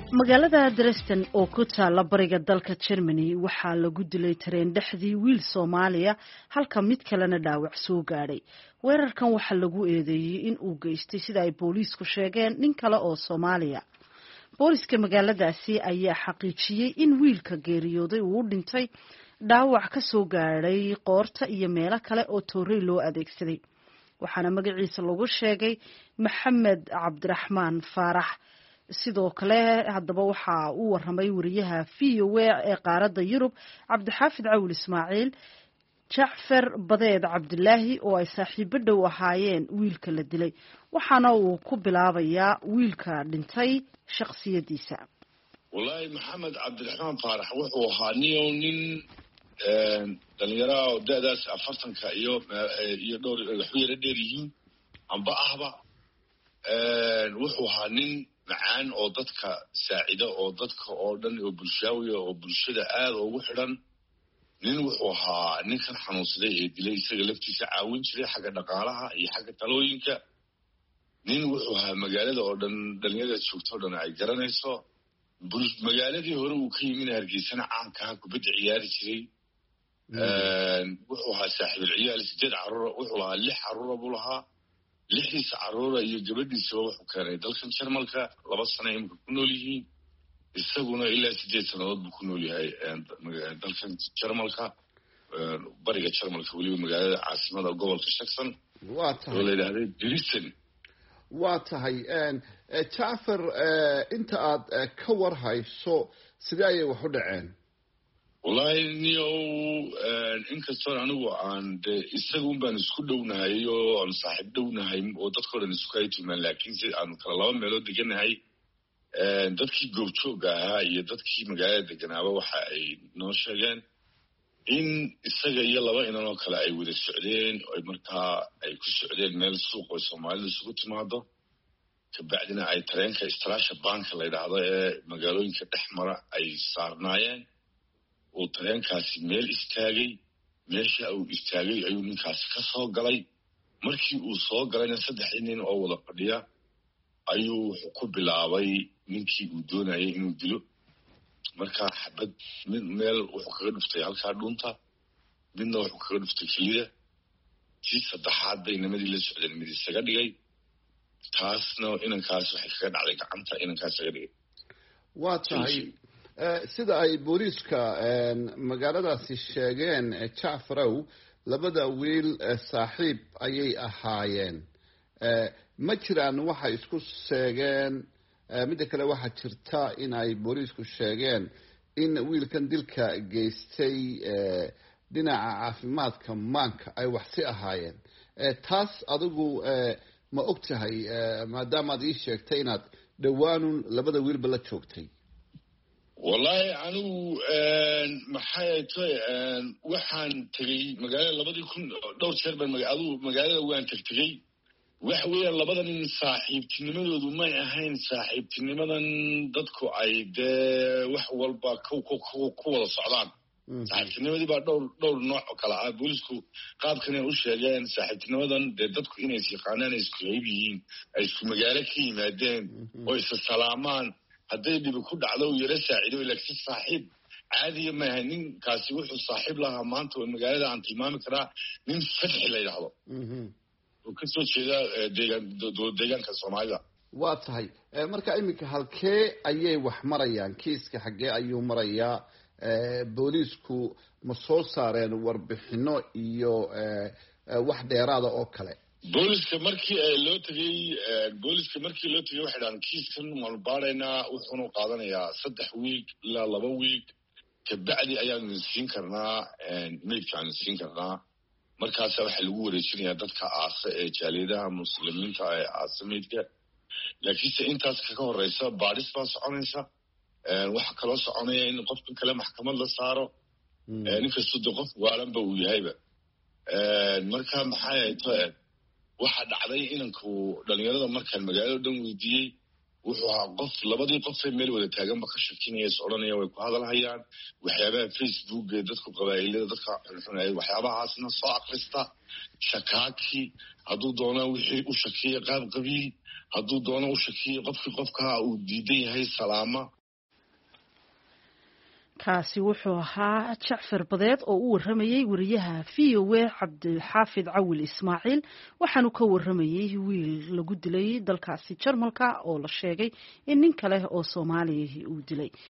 magaalada Dresden oo ku taala bariga dalka Germany waxaa lagu dilay tareen dhexdii wiil Soomaaliya halka mid kalena dhaawac soo gaadhay. Weerarkan waxaa lagu eedeeyay in uu geystay sida ay booliisku sheegeen nin kale oo Soomaaliya. Booliiska magaaladaasi ayaa xaqiijiyay in wiilka geeriyooday uu u dhintay dhaawac ka soo gaadhay qoorta iyo meelo kale oo toorey loo adeegsaday. waxaana magaciisa lagu sheegay Maxamed Cabdiraxmaan Faarax. sidoo kale haddaba waxa uu waramay wariyaha VOA ee qaaradda Yurub Cabdixaafid Cawil Ismaaciil Jacfar Badeed Cabdilaahi oo ay saaxiibo dhow ahaayeen wiilka la dilay waxaana uu ku bilaabayaa wiilka dhintay shakhsiyadiisa. wallahi Maxamed Cabdiraxmaan Faarax wuxuu ahaa nin dhalinyaro oo da'daas 40 iyo dhowr waxyar dheer yihiin amba ahba wuxuu ahaa nin macaan oo dadka saacida oo dadka oo dhan oo bulshaawiya oo bulshada aad ugu xidhan nin wuxuu ahaa ninkan xanuunsaday ee dilay isaga laftiisa caawin jiray xagga dhaqaalaha iyo xagga talooyinka nin wuxuu ahaa magaalada oo dhan dhalinyarada joogto oo dhan ay garanayso magaaladii hore uu ka yimid Hargeysana caanka kubadda ciyaari jiray wuxuu ahaa saaxiib ciyaal 8 caruur wuxuu lahaa 6 caruur buu lahaa 6 caruur iyo gabadhiisa wuxuu keenay dalkan Jarmalka 2 sano imka ku nool yihiin isaguna ilaa 8 sanadood buu ku nool yahay dalkan Jarmalka bariga Jarmalka waliba magaalada caasimada gobolka Saxon waa tahay Dresden waa tahay Jacfar inta aad ka war hayso sidee ay wax u dhaceen wallahi niyo inkastoo anigu aan isagu baan isku dhownahay oo aan saaxiib dhownahay oo dadka oo dhan isku haytimaan laakiin si aan kala laba meelood deganahay dadkii goobjooga ahaa iyo dadkii magaalada deganaaba waxa ay noo sheegeen in isaga iyo laba inan oo kale ay wada socdeen oo markaa ay ku socdeen meel suuq oo Soomaalidu isugu timaado kabacdina ay tareenka Istraasha Bank la yiraahdo ee magaalooyinka dhexmara ay saarnaayeen oo tareenkaasi meel istaagay meesha uu istaagay ayuu ninkaasi ka soo galay markii uu soo galayna 3 nin oo wada fadhiya ayuu ku bilaabay ninkii uu doonayay inuu dilo marka xabad meel wuxuu kaga dhuftay halka dhunta midna wuxuu kaga dhuftay kaliya tii saddexaad bay nimadii la socdeen mid isaga dhigay taasna inankaas waxay kaga dhacday gacanta inankaas isaga dhigay waa tahay sida ay booliiska magaaladaasi sheegeen Jacfarow labada wiil saaxiib ayay ahaayeen ma jiraan waxa isku sheegeen mid kale waxa jirta in ay booliisku sheegeen in wiilkan dilka geystay dhinaca caafimaadka maanka ay wax si ahaayeen taas adigu ma ogtahay maadaama aad ii sheegtay inaad dhawaanun labada wiilba la joogtay wallahi anu maxay tahay waxaan tagay magaalada 2000 dhowr jeer baan magaalada waan tagay wax weeyaan labada nin saaxiibtinimadoodu ma ahayn saaxiibtinimadan dadku ay wax walba ku wada socdaan saaxiibtinimadii baa dhowr nooc kala ah booliisku qaabkan ay u sheegeen saaxiibtinimadan dadku inay yaqaanaan isku qayb yihiin ay isku magaalo ka yimaadeen oo is salaamaan hadday dib ku dhacdo yara saacido laakiin saaxiib caadi ma aha ninkaasi wuxuu saaxiib lahaa maanta oo magaalada aan tilmaami karaa nin fadhi la yiraahdo oo ka soo jeeda deegaanka Soomaalida waa tahay marka iminka halkee ayay wax marayaan kiiska xagee ayuu marayaa booliisku ma soo saareen warbixino iyo wax dheeraada oo kale booliska markii loo tagay waxay dhahan kiiskan malbaarayna wuxuuna qaadanayaa 3 week ilaa 2 week kabacdi ayaan siin karnaa meedkaan siin karnaa markaas waxa lagu wareejinayaa dadka aasa ee jaaliyadaha muslimiinta ee aasameedka laakiin intaas ka horeysa baadhis baa soconaysa waxa kala soconaya in qofka kale maxkamad la saaro ninkastoo qof waalanba uu yahayba marka maxay tahay waxa dhacday inanku dhalinyarada markaan magaalada dhan weydiiyay wuxuu ahaa qof labadii qof ee meel wada taagan ba ka shakinaya soconaya way ku hadalhayaan waxyaabaha Facebook ee dadku qabaa'ilada dadka xunxunay waxyaabahaasna soo aqrista shakaaki hadduu doono wixii u shakiyay qaab qabiil hadduu doono u shakiyay qofka uu diidan yahay salaama kaasi wuxuu ahaa jacfar badeed oo u waramayey wariyaha VOA cabdixaafid cawil ismaaciil waxaanu ka waramayey wiil lagu dilay dalkaasi Jarmalka oo la sheegay in nin kale oo Soomaaliya uu dilay